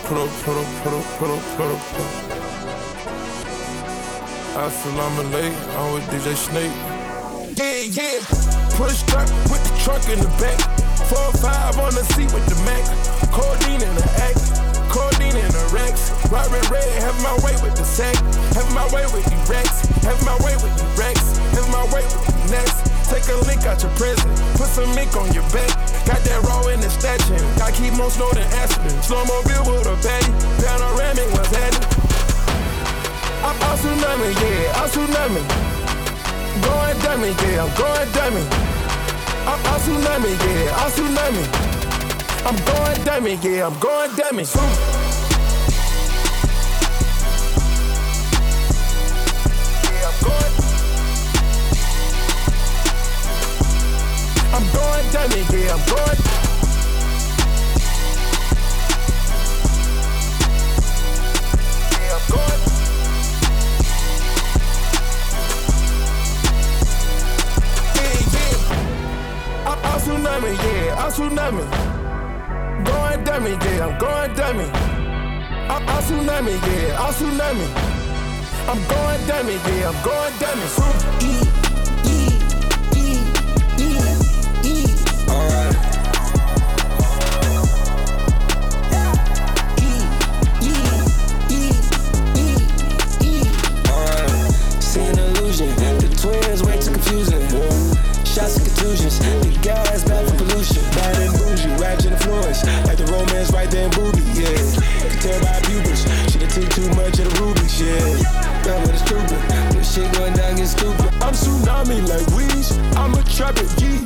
pull up. Assalamu alaikum, I'm with DJ Snake. Yeah. Push truck with the trunk in the back. 4-5 on the seat with the Mac. Codeine in the act. Codeine in the racks. Robin Red, have my way with the sack. Have my way with the racks. Have my way with the racks. Have my way with the next. Take a link out your prison. Put some mink on your back. Got that raw in the statue. Got keep more snow than aspirin. Snowmobile with a baby. Panoramic was at it. I'm tsunami, yeah, I'm tsunami. Going dummy, yeah, I'm going dummy. I'm tsunami, yeah, I'm tsunami. I'm going dummy, yeah, I'm going dummy. I'm going dummy, yeah, I'm going. Tsunami, yeah, I'm tsunami. Going dummy, yeah, I'm going dummy. I'm tsunami, yeah, I'm tsunami. I'm going dummy, yeah, I'm going dummy. Alright. Alright. See an illusion. The twins way too confusing. Shots and contusions. The guys bad for pollution. Bad and bougie, ratchet influence. Like the romance right there in booby, yeah. Can tell by pupils. She done took too much of the rubies, yeah. That what it's stupid. This shit going down get stupid. I'm tsunami like Weez. I'm a trapper, yee.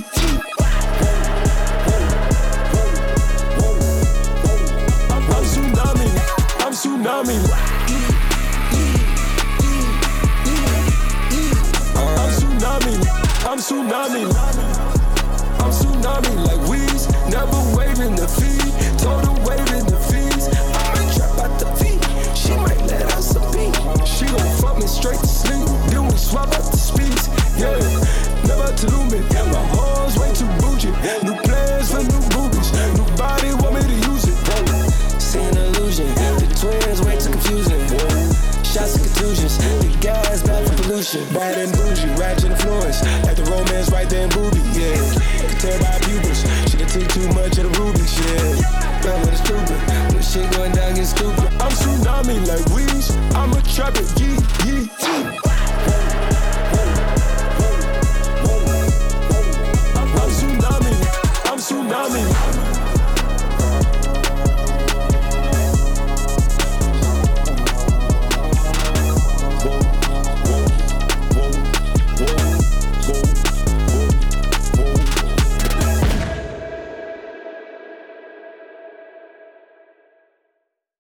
I'm tsunami. I'm tsunami. I'm tsunami. I'm tsunami. I'm tsunami like Weez. Never waving the fee. Total waving the fees. I'm a trap out the feet. She might let out some beat. She gon' fuck me straight to sleep. Then we swap up the speeds. Yeah, never to me. My hoes way too bougie. New plans for new boobies. Nobody want me to use it. See an illusion. The twins way too confusing. Shots and contusions. The guys bad for pollution. Bad and bougie, ratchet influence. Like the romance right there in booby, yeah. Can tell by pupils. She done took too much of the rubies, yeah. That what it's stupid. This shit going down get stupid. I'm tsunami like Weez. I'm a trapper.